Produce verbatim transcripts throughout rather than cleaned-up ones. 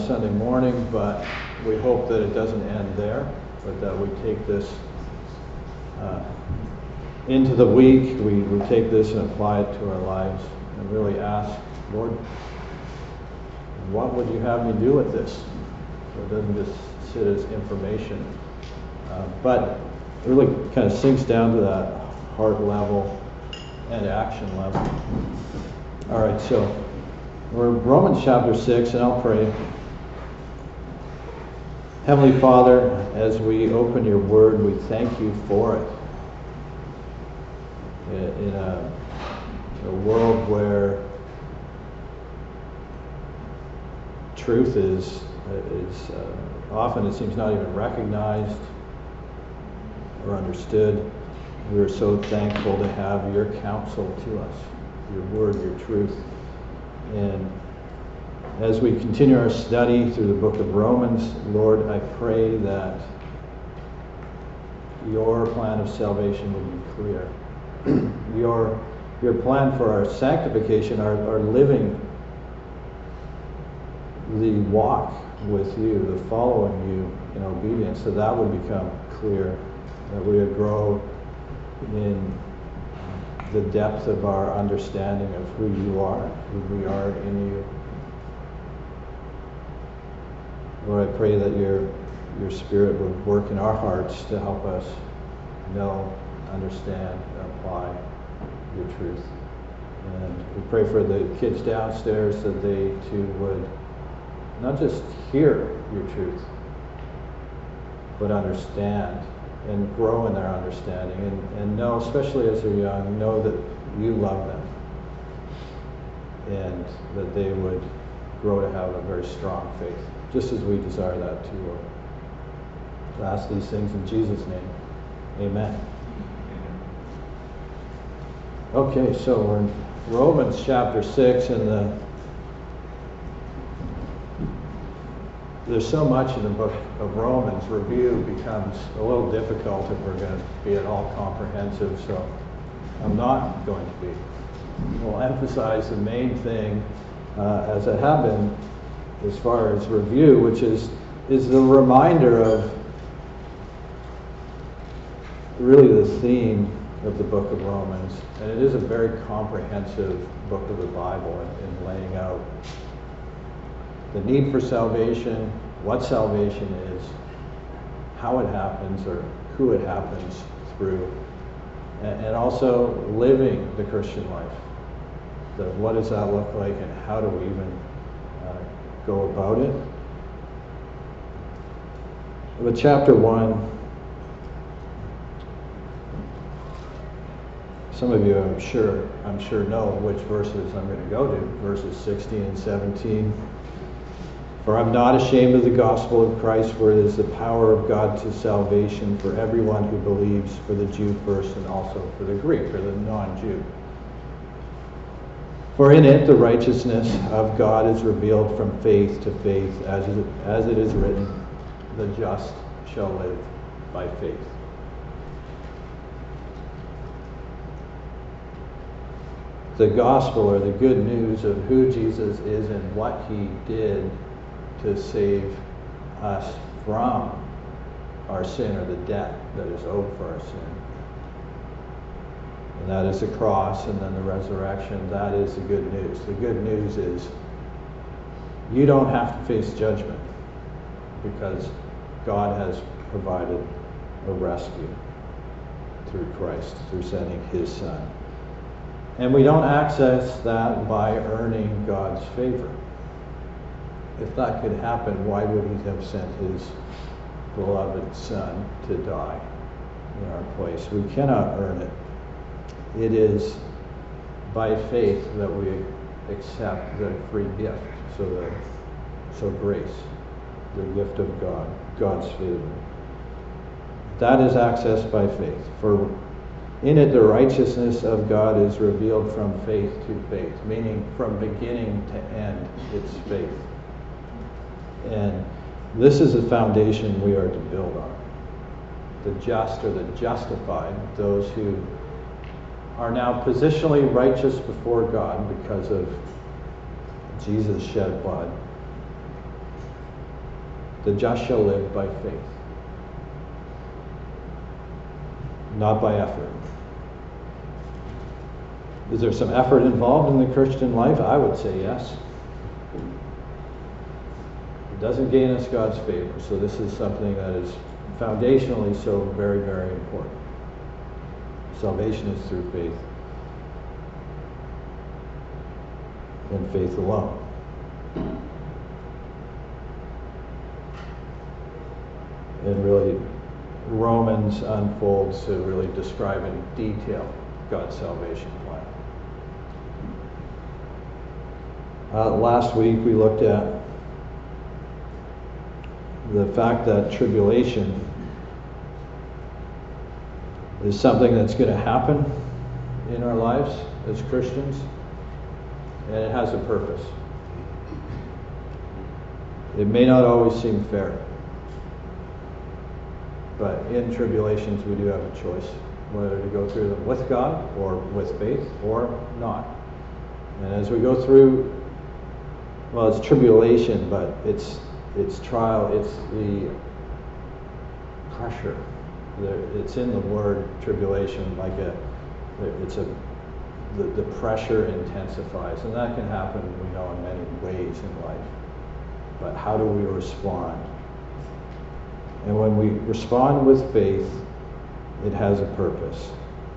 Sunday morning, but we hope that it doesn't end there, but that we take this uh, into the week, we, we take this and apply it to our lives and really ask, Lord, what would you have me do with this? So it doesn't just sit as information, uh, but it really kind of sinks down to that heart level and action level. All right, so we're in Romans chapter six, and I'll pray. Heavenly Father, as we open your word, we thank you for it. In a, a world where truth is, is uh, often, it seems, not even recognized or understood, we are so thankful to have your counsel to us, your word, your truth. And as we continue our study through the book of Romans, Lord, I pray that your plan of salvation will be clear. Your, your plan for our sanctification, our, our living the walk with you, the following you in obedience, so that would become clear, that we would grow in the depth of our understanding of who you are, who we are in you. Lord, I pray that your your Spirit would work in our hearts to help us know, understand, and apply your truth. And we pray for the kids downstairs that they too would not just hear your truth, but understand and grow in their understanding, and, and know, especially as they're young, know that you love them, and that they would grow to have a very strong faith, just as we desire that too, Lord. To ask these things in Jesus' name, amen. Okay, so we're in Romans chapter six, and the there's so much in the book of Romans. Review becomes a little difficult if we're going to be at all comprehensive, so I'm not going to be. We'll emphasize the main thing, uh, as I have been, as far as review, which is, is the reminder of really the theme of the book of Romans. And it is a very comprehensive book of the Bible in, in laying out the need for salvation, what salvation is, how it happens, or who it happens through, and, and also living the Christian life. The, what does that look like, and how do we even uh, go about it? With chapter one, some of you, I'm sure, I'm sure know which verses I'm going to go to, verses sixteen and seventeen. For I'm not ashamed of the gospel of Christ, for it is the power of God to salvation for everyone who believes, for the Jew first and also for the Greek, or the non-Jew. For in it the righteousness of God is revealed from faith to faith, as it, as it is written, the just shall live by faith. The gospel, or the good news of who Jesus is and what he did to save us from our sin, or the debt that is owed for our sin. And that is the cross, and then the resurrection. That is the good news. The good news is you don't have to face judgment, because God has provided a rescue through Christ, through sending his Son. And we don't access that by earning God's favor. If that could happen, why would he have sent his beloved Son to die in our place? We cannot earn it. It is by faith that we accept the free gift, so that, so grace, the gift of God, God's favor. That is accessed by faith. For in it the righteousness of God is revealed from faith to faith, meaning from beginning to end, it's faith. And this is the foundation we are to build on. The just, or the justified, those who are now positionally righteous before God because of Jesus' shed blood, The just shall live by faith, not by effort. Is there some effort involved in the Christian life? I would say yes. It doesn't gain us God's favor, so this is something that is foundationally so very, very important. Salvation is through faith, and faith alone. And really, Romans unfolds to really describe in detail God's salvation plan. Uh, last week we looked at the fact that tribulation is something that's going to happen in our lives as Christians, and it has a purpose. It may not always seem fair, but in tribulations we do have a choice whether to go through them with God or with faith or not. And as we go through, well, it's tribulation, but it's it's trial, it's the pressure. It's in the word tribulation, like a, it's a, the, the pressure intensifies, and that can happen, we know, in many ways in life. But how do we respond? And when we respond with faith, it has a purpose.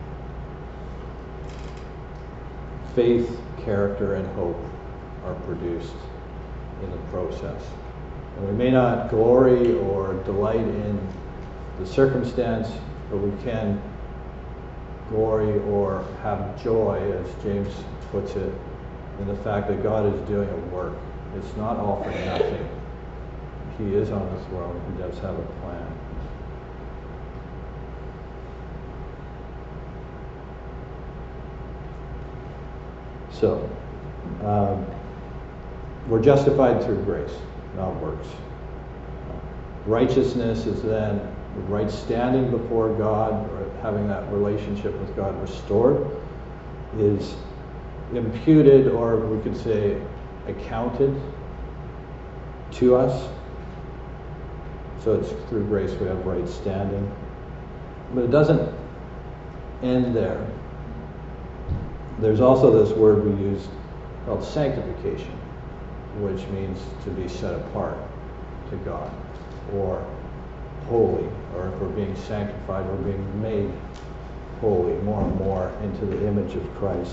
Faith, character, and hope are produced in the process. And we may not glory or delight in the circumstance, but we can glory or have joy, as James puts it, in the fact that God is doing a work. It's not all for nothing. He is on the throne. He does have a plan. So, um, we're justified through grace, not works. Righteousness is then the right standing before God, or having that relationship with God restored, is imputed, or we could say accounted to us. So it's through grace we have right standing. But it doesn't end there. There's also this word we use called sanctification, which means to be set apart to God, or holy, or if we're being sanctified, we're being made holy more and more into the image of Christ.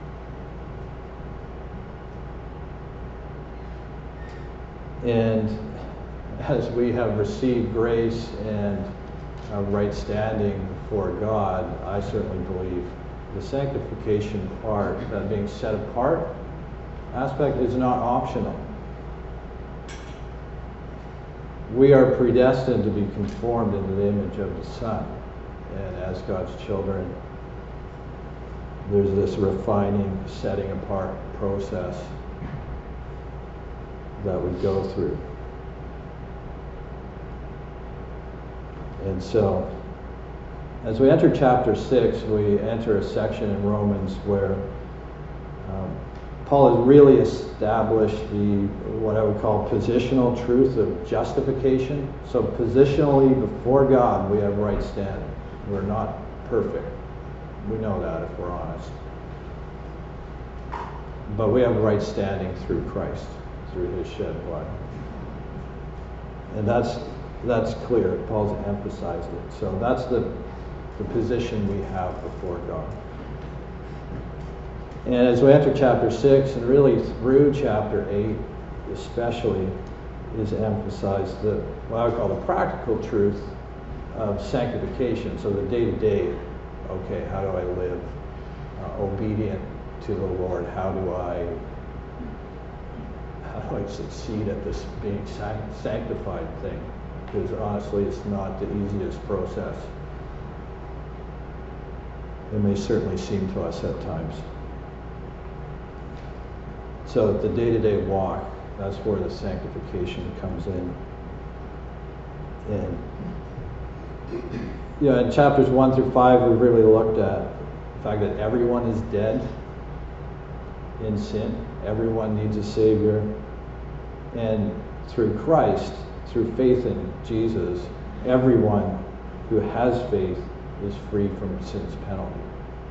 And as we have received grace and a right standing before God, I certainly believe the sanctification part, that being set apart aspect, is not optional. We are predestined to be conformed into the image of the Son. And as God's children, there's this refining, setting apart process that we go through. And so, as we enter chapter six, we enter a section in Romans where um, Paul has really established the, what I would call, positional truth of justification. So positionally before God, we have right standing. We're not perfect. We know that if we're honest. But we have right standing through Christ, through his shed blood. And that's that's clear. Paul's emphasized it. So that's the, the position we have before God. And as we enter chapter six, and really through chapter eight especially, is emphasized the, what I would call the practical truth of sanctification. So the day-to-day, okay, how do I live uh, obedient to the Lord? How do I how do I succeed at this being sanctified thing? Because honestly, it's not the easiest process. It may certainly seem to us at times. So the day-to-day walk, that's where the sanctification comes in. And yeah, in chapters one through five, we've really looked at the fact that everyone is dead in sin. Everyone needs a Savior. And through Christ, through faith in Jesus, everyone who has faith is free from sin's penalty.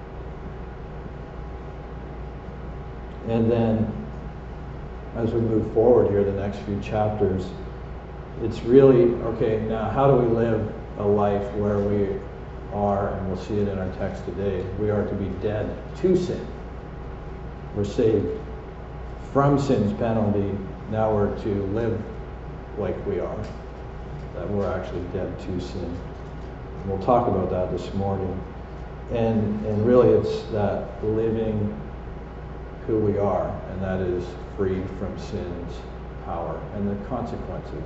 And then, as we move forward here, the next few chapters, it's really, okay, now how do we live a life where we are, and we'll see it in our text today, we are to be dead to sin. We're saved from sin's penalty, now we're to live like we are, that we're actually dead to sin. And we'll talk about that this morning. And, and really it's that living who we are, and that is freed from sin's power and the consequences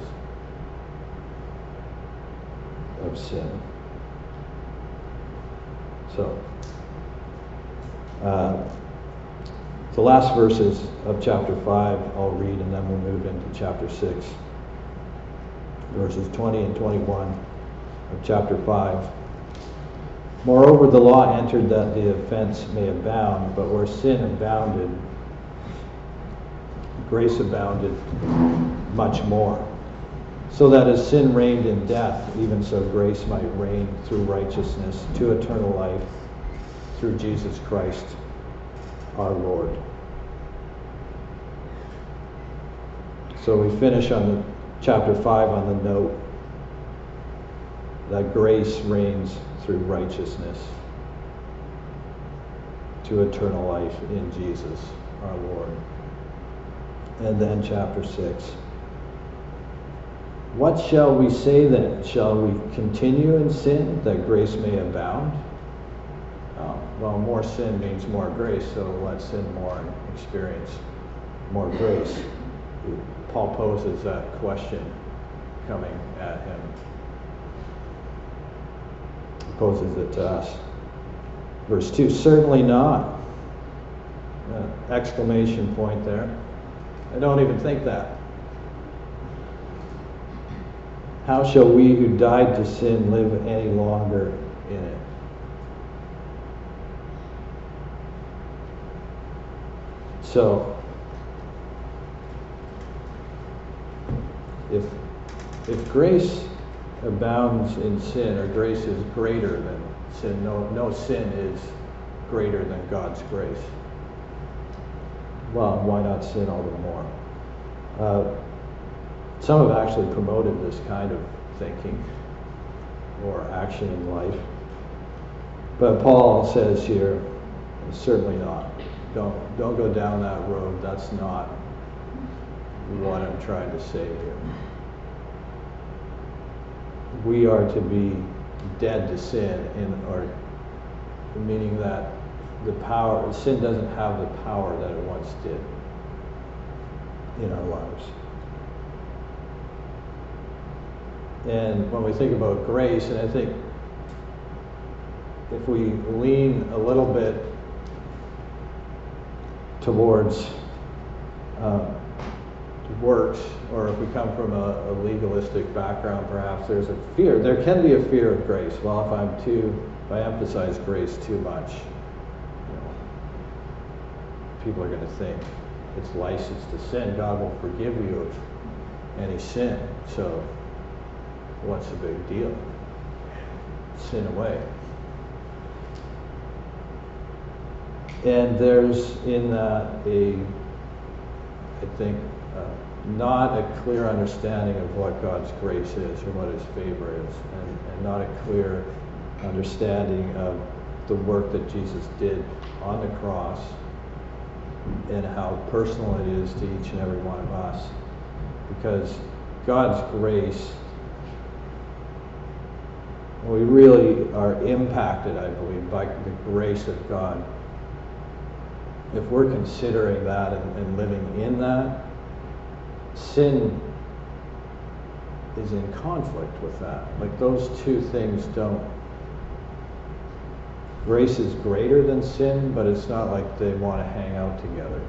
of sin. So, uh, the last verses of chapter five I'll read, and then we'll move into chapter six. Verses twenty and twenty-one of chapter five. Moreover, the law entered that the offense may abound, but where sin abounded, grace abounded much more. So that as sin reigned in death, even so grace might reign through righteousness to eternal life through Jesus Christ our Lord. So we finish on the chapter five on the note that grace reigns through righteousness to eternal life in Jesus our Lord. And then chapter six. What shall we say then? Shall we continue in sin that grace may abound? Oh, well, more sin means more grace, so let's sin more and experience more grace. Paul poses that question coming at him. He poses it to us. Verse two, certainly not. Uh, exclamation point there. I don't even think that. How shall we who died to sin live any longer in it? So, if if grace abounds in sin, or grace is greater than sin, no no sin is greater than God's grace. Well, why not sin all the more? Uh, some have actually promoted this kind of thinking or action in life. But Paul says here, certainly not. Don't, don't go down that road. That's not what I'm trying to say here. We are to be dead to sin, in, or meaning that the power, sin doesn't have the power that it once did in our lives. And when we think about grace, and I think if we lean a little bit towards uh, works, or if we come from a, a legalistic background, perhaps there's a fear. There can be a fear of grace. Well, if I'm too, if I emphasize grace too much, you know, people are going to think it's license to sin. God will forgive you of any sin. So what's the big deal? Sin away. And there's in that a, I think, uh, not a clear understanding of what God's grace is or what His favor is, and, and not a clear understanding of the work that Jesus did on the cross and how personal it is to each and every one of us. Because God's grace, we really are impacted, I believe, by the grace of God. If we're considering that and, and living in that, sin is in conflict with that. Like those two things don't. Grace is greater than sin, but it's not like they want to hang out together.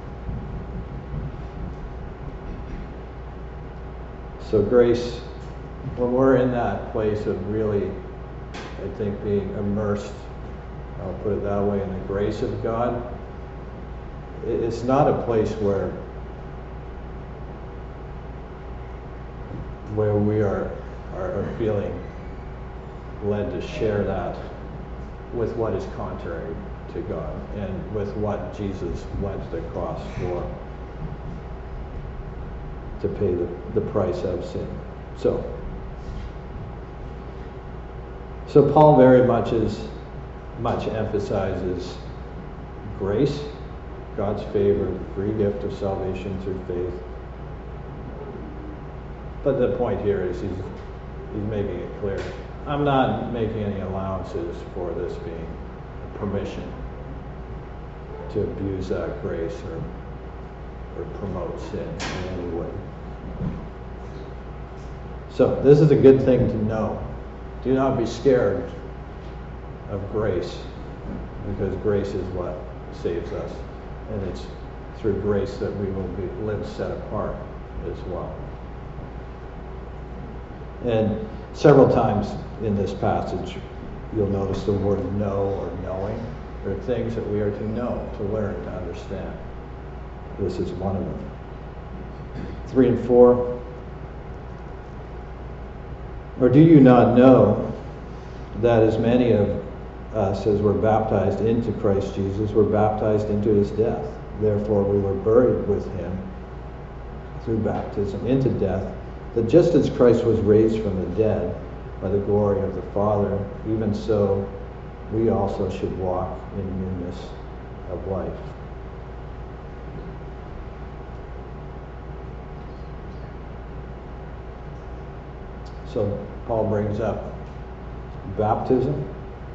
So grace, when we're in that place of really, I think, being immersed, I'll put it that way, in the grace of God, it's not a place where where we are, are, are feeling led to share that with what is contrary to God and with what Jesus went to the cross for, to pay the, the price of sin. So, so Paul very much is much emphasizes grace, God's favor, the free gift of salvation through faith. But the point here is he's he's making it clear. I'm not making any allowances for this being permission to abuse that grace or or promote sin in any way. So this is a good thing to know. Do not be scared of grace, because grace is what saves us, and it's through grace that we will be live set apart as well. And several times in this passage, you'll notice the word know or knowing. There are things that we are to know, to learn, to understand. This is one of them. Three and four. Or do you not know that as many of us as were baptized into Christ Jesus were baptized into his death? Therefore we were buried with him through baptism into death, that just as Christ was raised from the dead by the glory of the Father, even so we also should walk in newness of life. So Paul brings up baptism.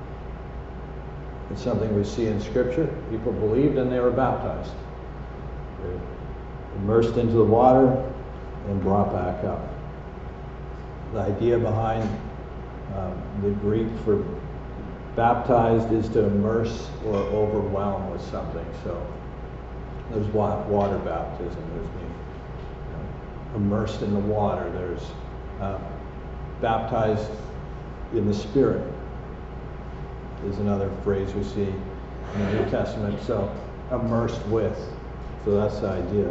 It's something we see in Scripture. People believed and they were baptized. They were immersed into the water and brought back up. The idea behind um, the Greek for baptized is to immerse or overwhelm with something. So there's water baptism. There's being you know, immersed in the water. There's uh, baptized in the Spirit is another phrase we see in the New Testament. So immersed with. So that's the idea.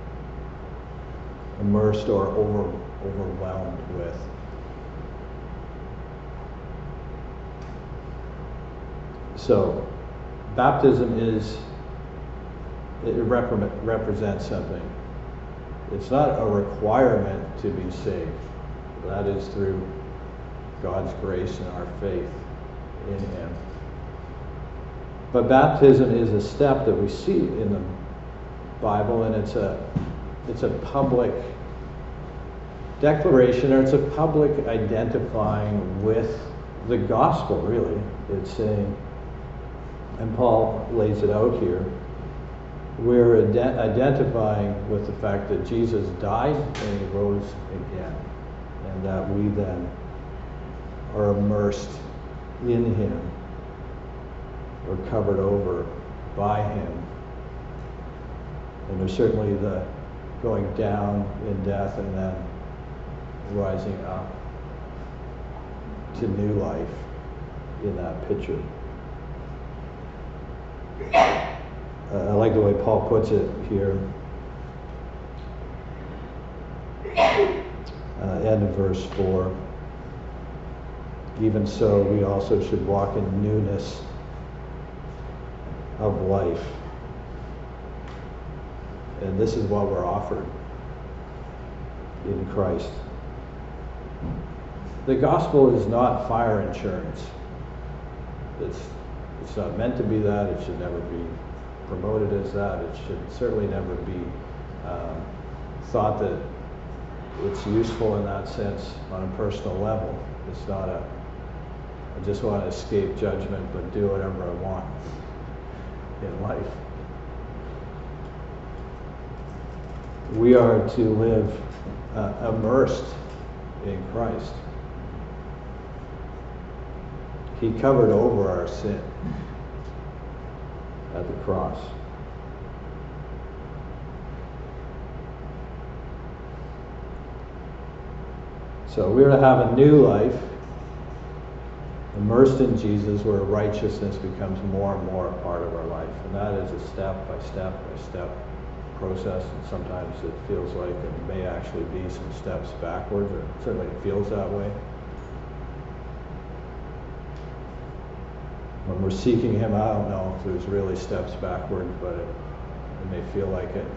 Immersed or over, overwhelmed with. So baptism is, it repre- represents something. It's not a requirement to be saved. That is through God's grace and our faith in him. But baptism is a step that we see in the Bible, and it's a it's a public declaration, or it's a public identifying with the gospel, really. It's saying, and Paul lays it out here, we're ident- identifying with the fact that Jesus died and he rose again, and that we then are immersed in him, or covered over by him. And there's certainly the going down in death and then rising up to new life in that picture. Uh, I like the way Paul puts it here. Uh, end of verse four. Even so, we also should walk in newness of life. And this is what we're offered in Christ. The gospel is not fire insurance. It's it's not meant to be that. It should never be promoted as that. It should certainly never be um, thought that it's useful in that sense on a personal level. It's not a, I just want to escape judgment but do whatever I want in life. We are to live uh, immersed in Christ. He covered over our sin at the cross. So we're to have a new life, immersed in Jesus, where righteousness becomes more and more a part of our life. And that is a step by step by step process, and sometimes it feels like it may actually be some steps backwards, or certainly it feels that way. When we're seeking Him, I don't know if there's really steps backward, but it, it may feel like it.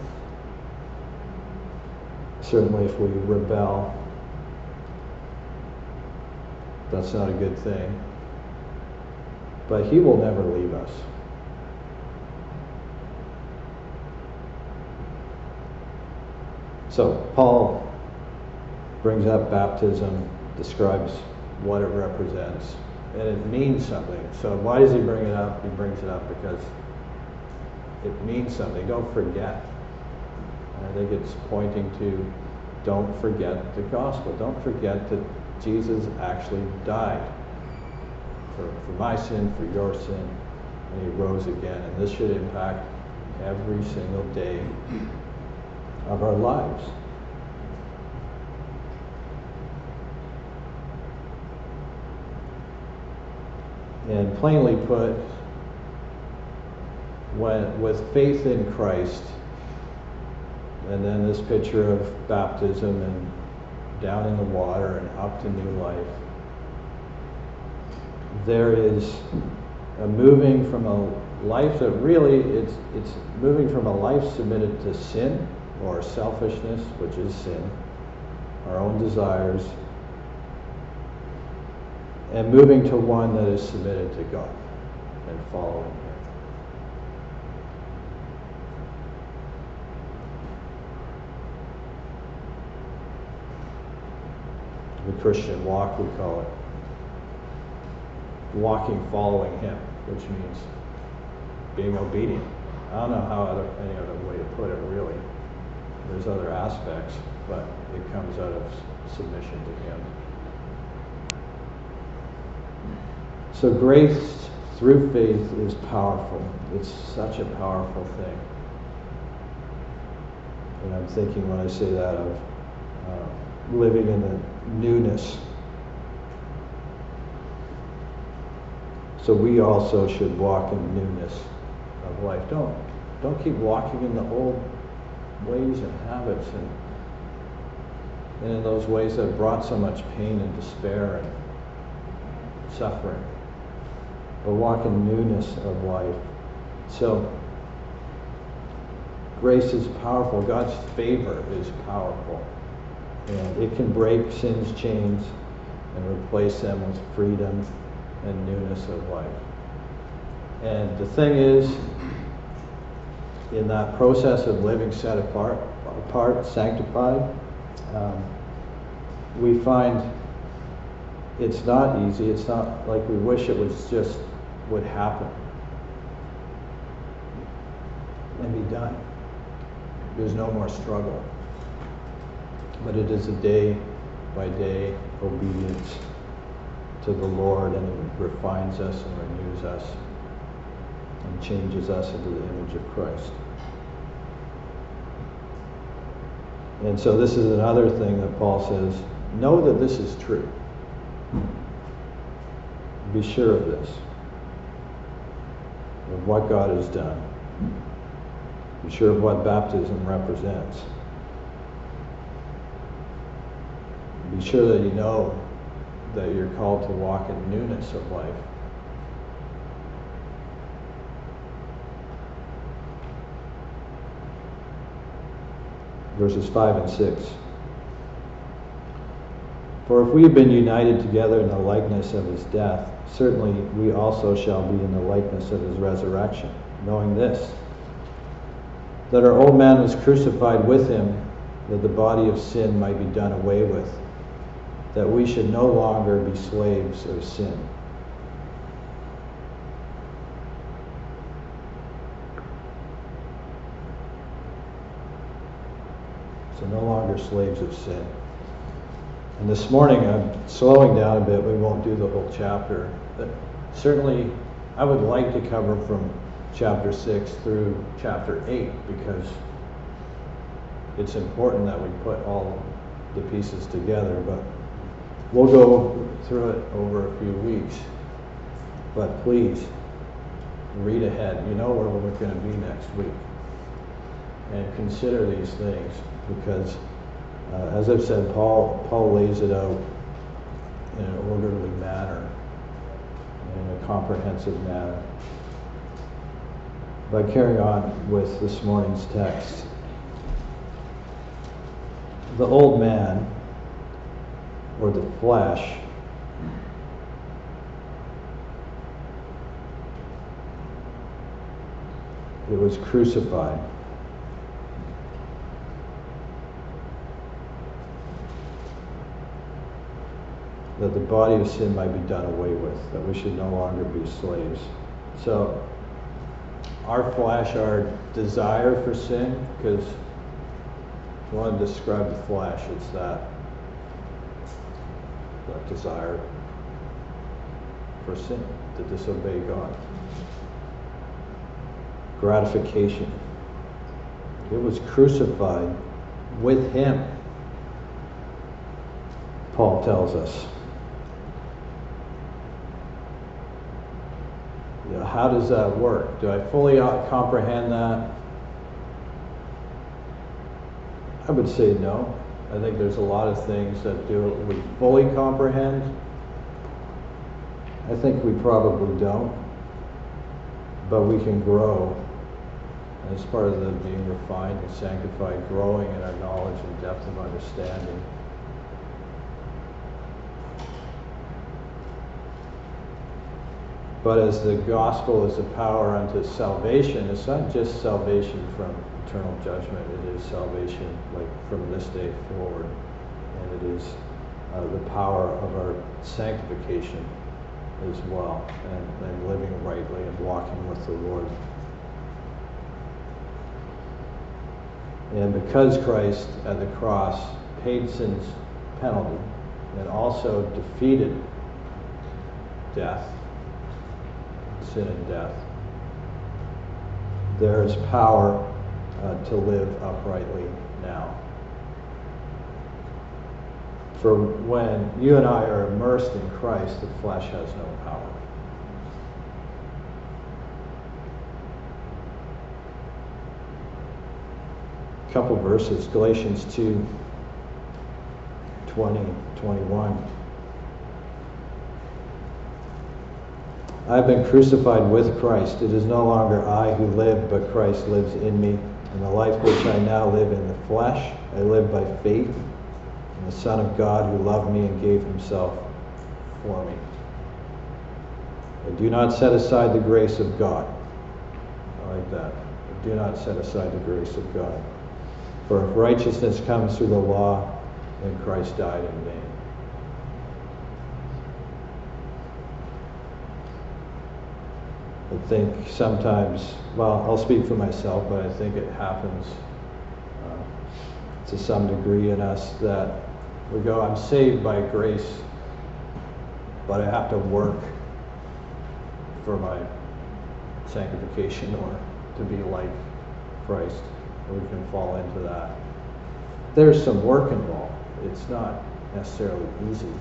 Certainly if we rebel, that's not a good thing. But He will never leave us. So Paul brings up baptism, describes what it represents, and it means something. So why does he bring it up? He brings it up because it means something. Don't forget. And I think it's pointing to don't forget the gospel. Don't forget that Jesus actually died for, for my sin, for your sin, and He rose again. And this should impact every single day of our lives. And plainly put, when, with faith in Christ, and then this picture of baptism and down in the water and up to new life, there is a moving from a life that really, it's, it's moving from a life submitted to sin, or selfishness, which is sin, our own desires, and moving to one that is submitted to God and following Him. The Christian walk, we call it walking following Him, which means being obedient. I don't know how other, any other way to put it, really. There's other aspects, but it comes out of submission to Him. So grace through faith is powerful. It's such a powerful thing. And I'm thinking when I say that of uh, living in the newness. So we also should walk in newness of life. Don't, don't keep walking in the old ways and habits and, and in those ways that brought so much pain and despair and suffering. But walk in newness of life. So grace is powerful. God's favor is powerful. And it can break sin's chains and replace them with freedom and newness of life. And the thing is, in that process of living set apart, apart, sanctified, um, we find it's not easy. It's not like we wish it was just would happen and be done. There's no more struggle. But it is a day by day obedience to the Lord, and it refines us and renews us and changes us into the image of Christ. And so this is another thing that Paul says, know that this is true. Be sure of this, of what God has done. Be sure of what baptism represents. Be sure that you know that you're called to walk in newness of life. Verses five and six. For if we have been united together in the likeness of His death, certainly we also shall be in the likeness of His resurrection, knowing this, that our old man was crucified with Him, that the body of sin might be done away with, that we should no longer be slaves of sin. So no longer slaves of sin. And this morning I'm slowing down a bit. We won't do the whole chapter. But certainly I would like to cover from chapter six through chapter eight, because it's important that we put all the pieces together. But we'll go through it over a few weeks. But please read ahead. You know where we're going to be next week. and consider these things, because uh, as I've said, Paul, Paul lays it out in an orderly manner, in a comprehensive manner. By carrying on with this morning's text, the old man, or the flesh, it was crucified. That the body of sin might be done away with, that we should no longer be slaves. So, our flesh, our desire for sin, because if you want to describe the flesh, it's that, that desire for sin, to disobey God. Gratification. It was crucified with him, Paul tells us. You know, how does that work? Do I fully comprehend that? I would say no. I think there's a lot of things that do we fully comprehend. I think we probably don't. But we can grow. And as part of the being refined and sanctified, growing in our knowledge and depth of understanding. But as the gospel is a power unto salvation, it's not just salvation from eternal judgment, it is salvation like from this day forward. And it is uh, the power of our sanctification as well, and, and living rightly and walking with the Lord. And because Christ at the cross paid sin's penalty and also defeated death, sin and death, there is power uh, to live uprightly now. For when you and I are immersed in Christ, the flesh has no power. A couple verses, Galatians two, twenty, twenty-one. I have been crucified with Christ. It is no longer I who live, but Christ lives in me. And the life which I now live in the flesh, I live by faith in the Son of God who loved me and gave himself for me. I do not set aside the grace of God. I like that. I do not set aside the grace of God. For if righteousness comes through the law, then Christ died in vain. I think sometimes, well, I'll speak for myself, but I think it happens uh, to some degree in us that we go, I'm saved by grace, but I have to work for my sanctification or to be like Christ. We can fall into that. There's some work involved. It's not necessarily easy.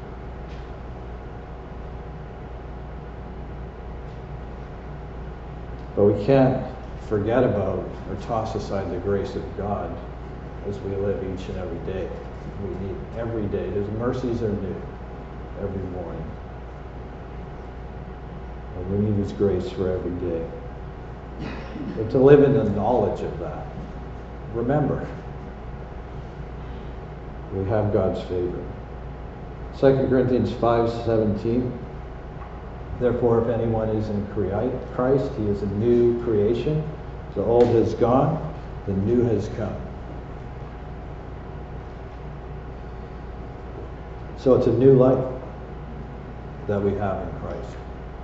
But we can't forget about or toss aside the grace of God as we live each and every day. We need every day. His mercies are new every morning. And we need his grace for every day. But to live in the knowledge of that, remember, we have God's favor. Second Corinthians five seventeen. Therefore, if anyone is in Christ, he is a new creation. The old has gone, the new has come. So it's a new life that we have in Christ.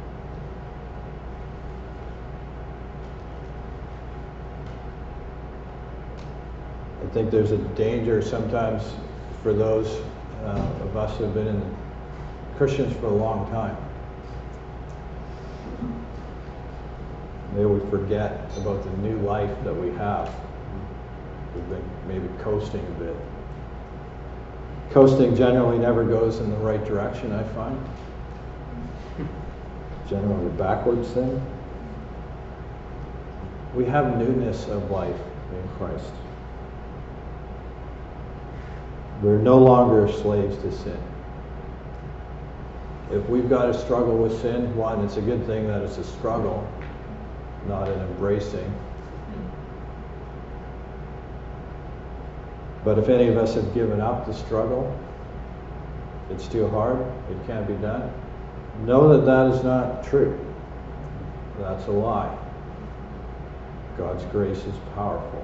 I think there's a danger sometimes for those uh, of us who have been in Christians for a long time. Maybe we forget about the new life that we have. We've been maybe coasting a bit. Coasting generally never goes in the right direction, I find. Generally a backwards thing. We have newness of life in Christ. We're no longer slaves to sin. If we've got to struggle with sin, one, it's a good thing that it's a struggle, not an embracing. But if any of us have given up the struggle, it's too hard, it can't be done, know that that is not true. That's a lie. God's grace is powerful.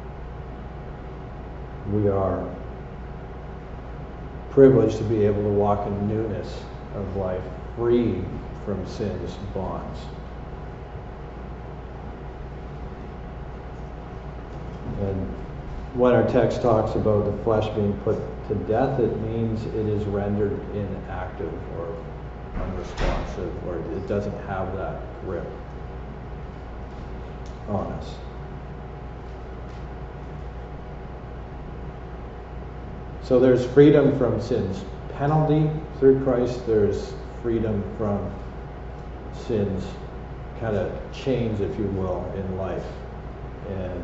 We are privileged to be able to walk in newness of life, free from sin's bonds. And when our text talks about the flesh being put to death, it means it is rendered inactive or unresponsive, or it doesn't have that grip on us. So there's freedom from sin's penalty through Christ. There's freedom from sin's kind of chains, if you will, in life. And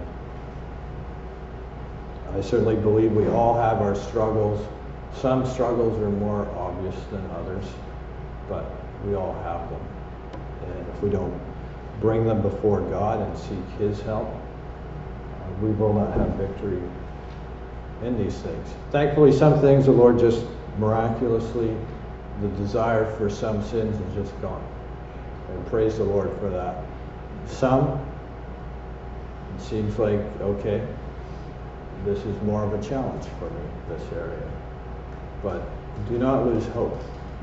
I certainly believe we all have our struggles. Some struggles are more obvious than others, but we all have them. And if we don't bring them before God and seek His help, uh, we will not have victory in these things. Thankfully, some things the Lord just miraculously, the desire for some sins is just gone. And praise the Lord for that. Some, it seems like, okay, this is more of a challenge for me, this area. But do not lose hope.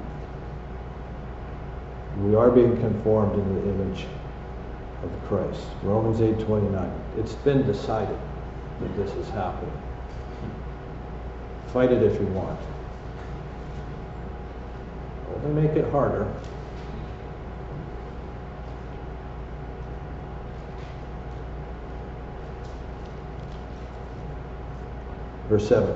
We are being conformed in the image of Christ. Romans eight twenty-nine. It's been decided that this is happening. Fight it if you want. Only make it harder. Verse seven.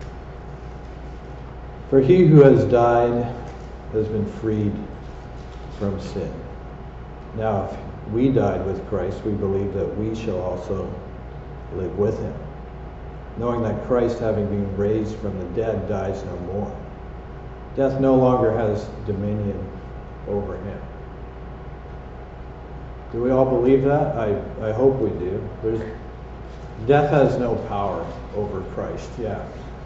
For he who has died has been freed from sin. Now, if we died with Christ, we believe that we shall also live with him, knowing that Christ, having been raised from the dead, dies no more. Death no longer has dominion over him. Do we all believe that? I, I hope we do. There's, death has no power over Christ. Yeah.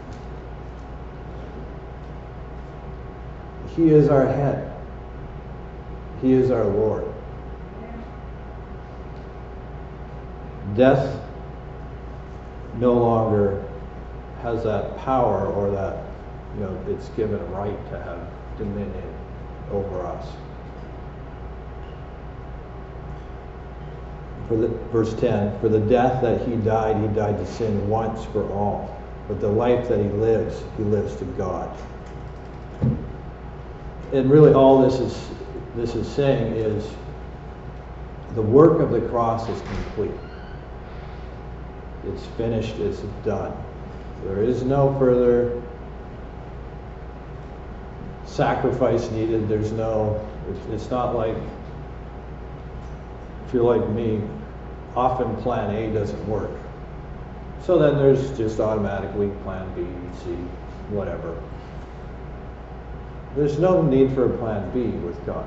He is our head. He is our Lord. Death no longer has that power, or that, you know, it's given a right to have dominion over us. For the, verse ten, for the death that he died, he died to sin once for all. But the life that he lives, he lives to God. And really all this is this is saying is the work of the cross is complete. It's finished, it's done. There is no further sacrifice needed. There's no, it's not like, if you're like me, often plan A doesn't work. So then there's just automatically plan B, C, whatever. There's no need for a plan B with God.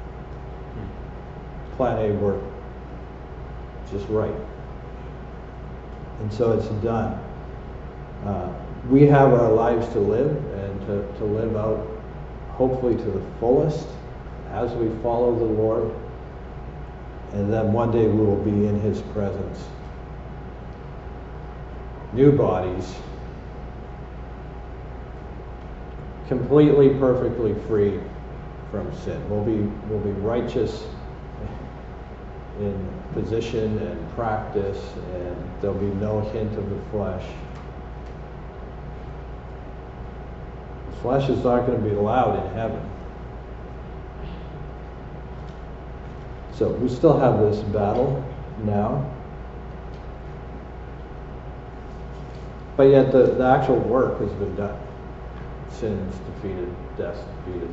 Plan A worked just right. And so it's done. Uh, we have our lives to live, and to, to live out hopefully to the fullest as we follow the Lord. And then one day we will be in his presence. New bodies, completely, perfectly free from sin. We'll be, we'll be righteous in position and practice, and there'll be no hint of the flesh. The flesh is not going to be allowed in heaven. So we still have this battle now. But yet the, the actual work has been done. Sin's defeated, death's defeated.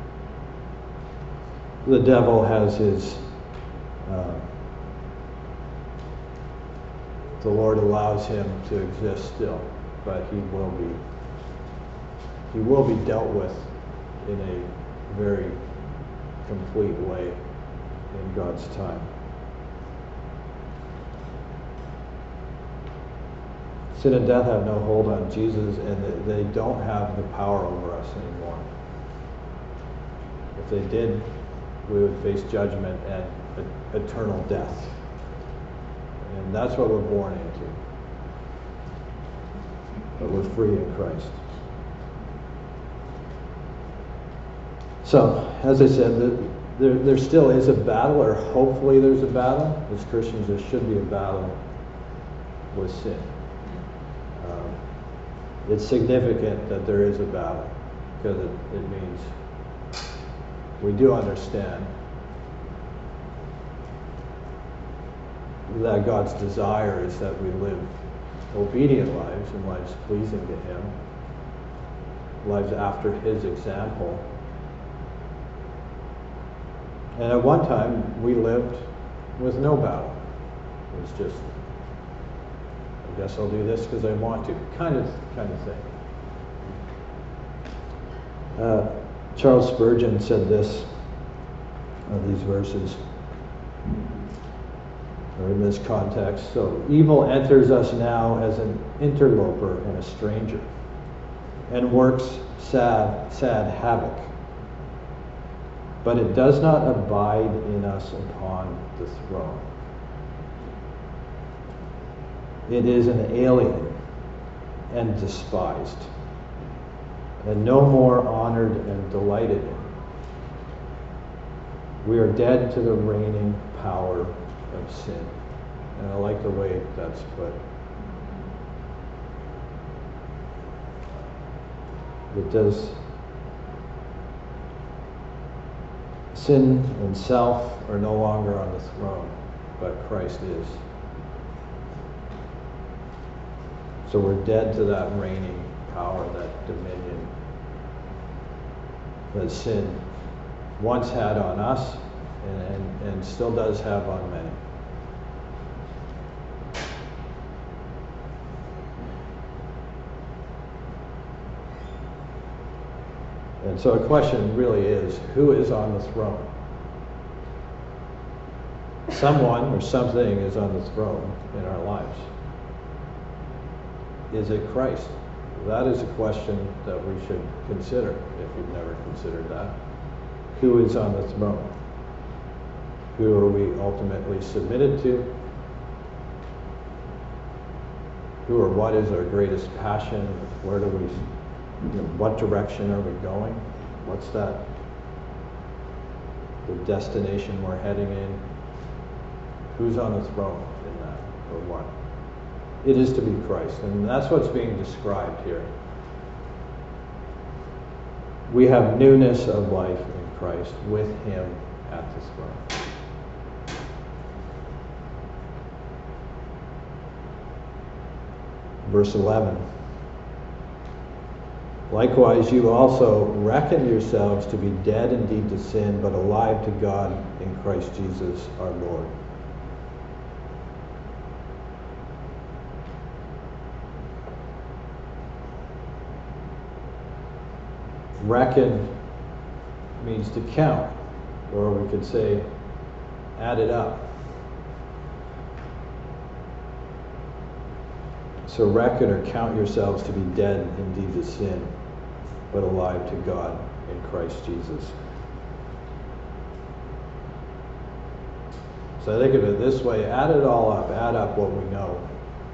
The devil has his uh, the Lord allows him to exist still, but he will be he will be dealt with in a very complete way in God's time. Sin and death have no hold on Jesus, and they don't have the power over us anymore. If they did, we would face judgment and eternal death. And that's what we're born into. But we're free in Christ. So, as I said, the, there, there still is a battle, or hopefully there's a battle. As Christians, there should be a battle with sin. Um, it's significant that there is a battle, because it, it means we do understand that God's desire is that we live obedient lives and lives pleasing to Him, lives after His example. And at one time, we lived with no battle. It was just, I guess I'll do this because I want to, kind of, kind of thing. Uh, Charles Spurgeon said this of these verses, or in this context. So, evil enters us now as an interloper and a stranger, and works sad, sad havoc. But it does not abide in us upon the throne. It is an alien and despised, and no more honored and delighted in. We are dead to the reigning power of sin. And I like the way that's put. It does. Sin and self are no longer on the throne, but Christ is. So we're dead to that reigning power, that dominion that sin once had on us and, and, and still does have on many. And so the question really is, who is on the throne? Someone or something is on the throne in our lives. Is it Christ? That is a question that we should consider if you've never considered that. Who is on the throne? Who are we ultimately submitted to? Who or what is our greatest passion? Where do we, you know, what direction are we going? What's that? The destination we're heading in? Who's on the throne in that, or what? It is to be Christ, and that's what's being described here. We have newness of life in Christ with Him at the throne. Verse eleven. Likewise, you also reckon yourselves to be dead indeed to sin, but alive to God in Christ Jesus our Lord. Reckon means to count, or we could say add it up. So reckon or count yourselves to be dead indeed to sin, but alive to God in Christ Jesus. So think of it this way, add it all up, add up what we know,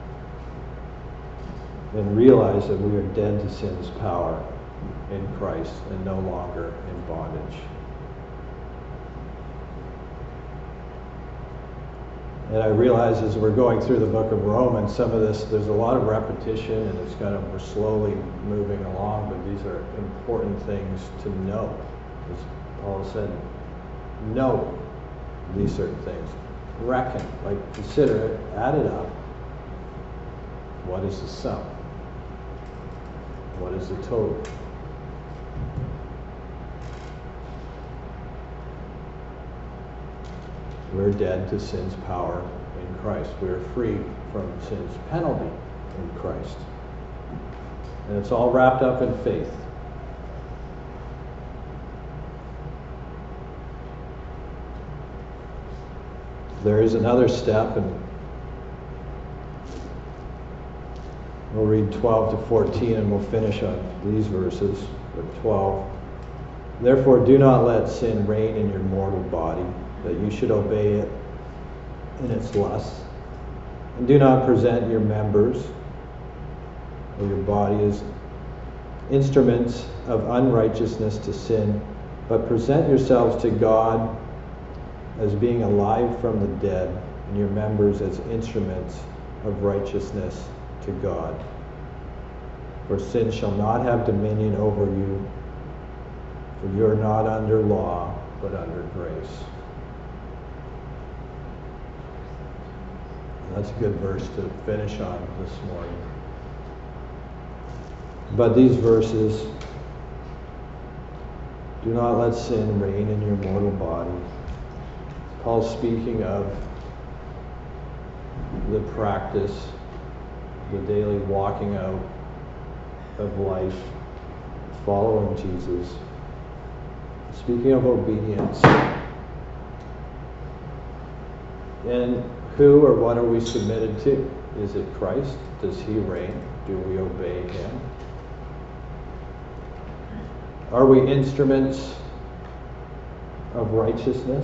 and realize that we are dead to sin's power in Christ and no longer in bondage. And I realize as we're going through the book of Romans, some of this, there's a lot of repetition, and it's kind of, we're slowly moving along, but these are important things to know. As Paul said, know these certain things. Reckon, like consider it, add it up. What is the sum? What is the total? We're dead to sin's power in Christ. We are free from sin's penalty in Christ. And it's all wrapped up in faith. There is another step, and we'll read twelve to fourteen, and we'll finish on these verses. But twelve. Therefore, do not let sin reign in your mortal body, that you should obey it in its lusts. And do not present your members or your body as instruments of unrighteousness to sin, but present yourselves to God as being alive from the dead, and your members as instruments of righteousness to God. For sin shall not have dominion over you, for you are not under law, but under grace. And that's a good verse to finish on this morning. But these verses, do not let sin reign in your mortal body. Paul's speaking of the practice, the daily walking out of life, following Jesus. Speaking of obedience. And who or what are we submitted to? Is it Christ? Does he reign? Do we obey him? Are we instruments of righteousness?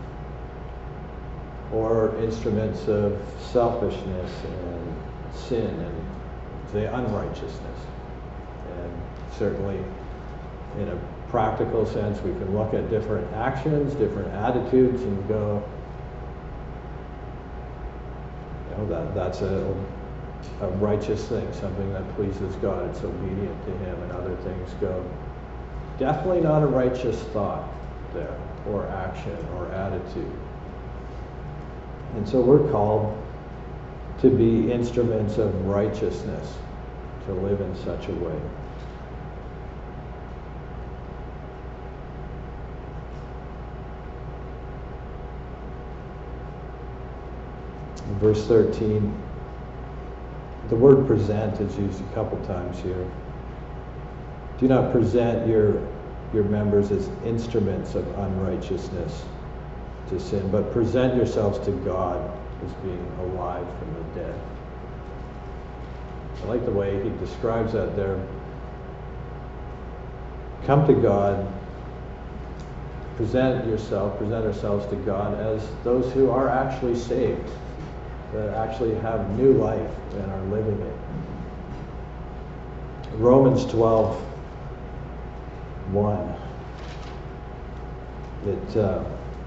Or instruments of selfishness and sin and the unrighteousness? And certainly in a practical sense, we can look at different actions, different attitudes, and go, you know, that that's a, a righteous thing, something that pleases God, it's obedient to him, and other things go, definitely not a righteous thought there, or action, or attitude. And so we're called to be instruments of righteousness, to live in such a way. In verse thirteen, the word present is used a couple times here. Do not present your, your members as instruments of unrighteousness to sin, but present yourselves to God as being alive from the dead. I like the way he describes that there. Come to God, present yourself, present ourselves to God as those who are actually saved, that actually have new life and are living it. Romans twelve, one. It, uh,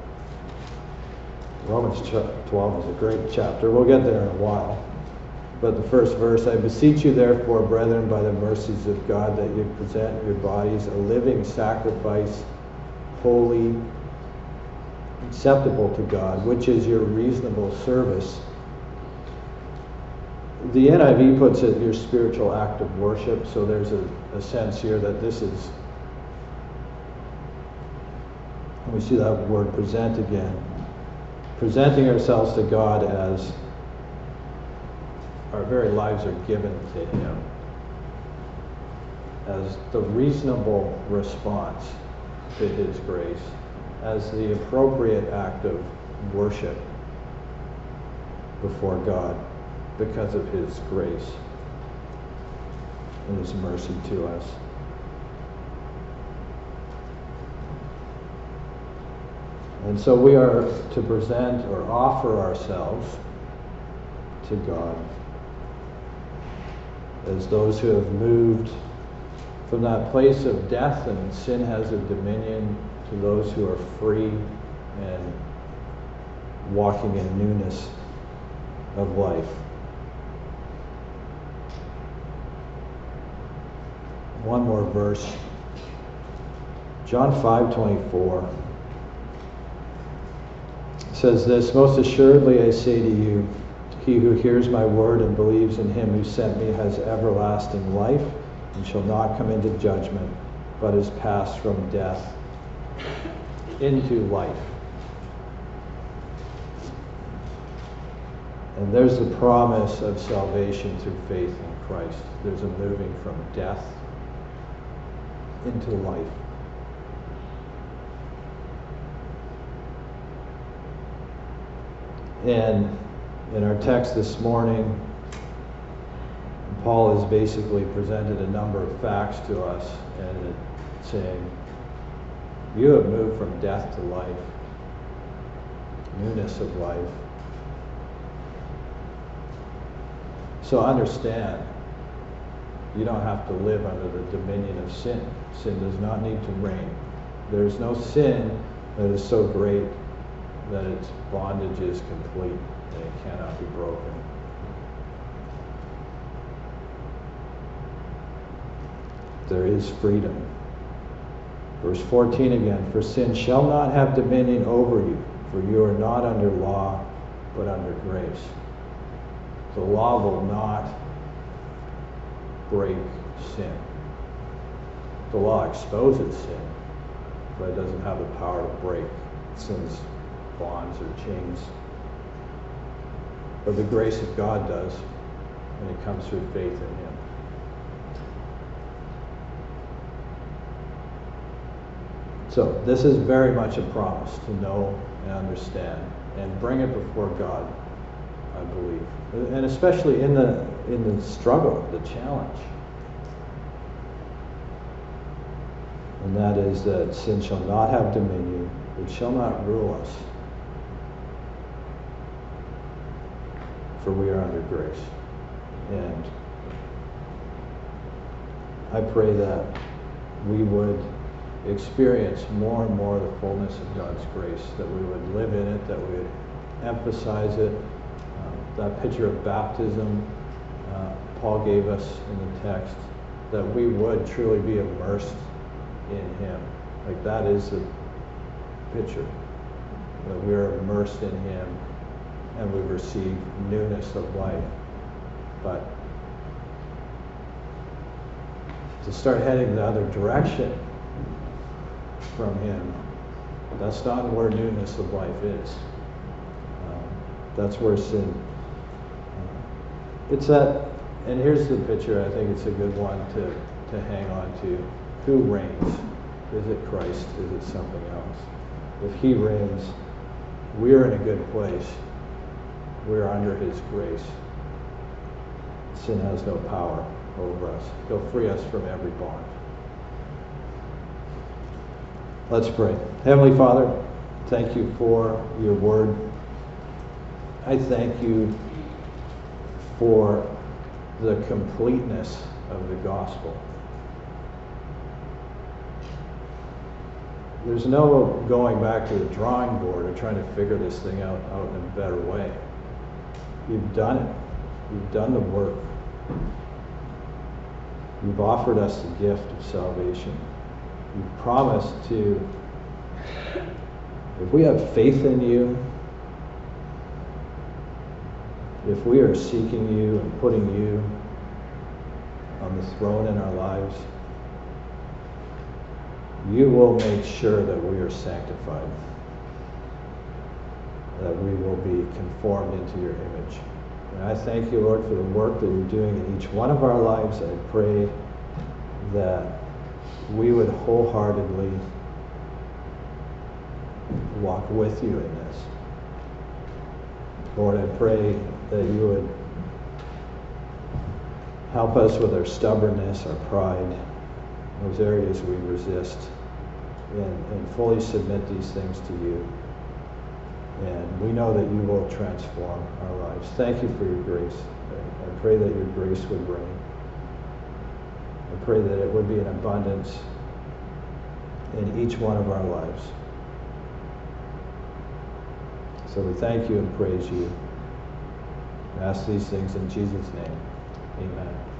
Romans twelve is a great chapter. We'll get there in a while. But the first verse, I beseech you therefore, brethren, by the mercies of God, that you present your bodies a living sacrifice, holy, acceptable to God, which is your reasonable service. The N I V puts it your spiritual act of worship, so there's a, a sense here that this is, we see that word present again, presenting ourselves to God as our very lives are given to him, as the reasonable response to his grace, as the appropriate act of worship before God because of his grace and his mercy to us. And so we are to present or offer ourselves to God as those who have moved from that place of death and sin has a dominion to those who are free and walking in newness of life. One more verse. John five twenty-four says this, most assuredly I say to you, he who hears my word and believes in him who sent me has everlasting life and shall not come into judgment, but is passed from death into life. And there's the promise of salvation through faith in Christ. There's a moving from death into life. And in our text this morning, Paul has basically presented a number of facts to us, and it's saying, you have moved from death to life, newness of life. So understand, you don't have to live under the dominion of sin. Sin does not need to reign. There is no sin that is so great that its bondage is complete and it cannot be broken. There is freedom. Verse fourteen again, for sin shall not have dominion over you, for you are not under law, but under grace. The law will not break sin. The law exposes sin, but it doesn't have the power to break sin's bonds or chains. But the grace of God does, and it comes through faith in Him. So this is very much a promise to know and understand and bring it before God, I believe. And especially in the in the struggle, the challenge. And that is that sin shall not have dominion, it shall not rule us. For we are under grace. And I pray that we would experience more and more the fullness of God's grace, that we would live in it, that we would emphasize it. Um, that picture of baptism uh, Paul gave us in the text, that we would truly be immersed in Him. Like that is the picture, that we are immersed in Him and we receive newness of life. But to start heading the other direction from Him, that's not where newness of life is. Um, that's where sin. Uh, it's that, and here's the picture. I think it's a good one to to hang on to. Who reigns? Is it Christ? Is it something else? If He reigns, we're in a good place. We're under His grace. Sin has no power over us. He'll free us from every bond. Let's pray. Heavenly Father, thank you for your word. I thank you for the completeness of the gospel. There's no going back to the drawing board or trying to figure this thing out, out in a better way. You've done it. You've done the work. You've offered us the gift of salvation. You've promised to, if we have faith in you, if we are seeking you and putting you on the throne in our lives, you will make sure that we are sanctified, that we will be conformed into your image. And I thank you, Lord, for the work that you're doing in each one of our lives. I pray that we would wholeheartedly walk with you in this. Lord, I pray that you would help us with our stubbornness, our pride, those areas we resist, and, and fully submit these things to you. And we know that you will transform our lives. Thank you for your grace. I, I pray that your grace would reign. I pray that it would be in abundance in each one of our lives. So we thank you and praise you. I ask these things in Jesus' name. Amen.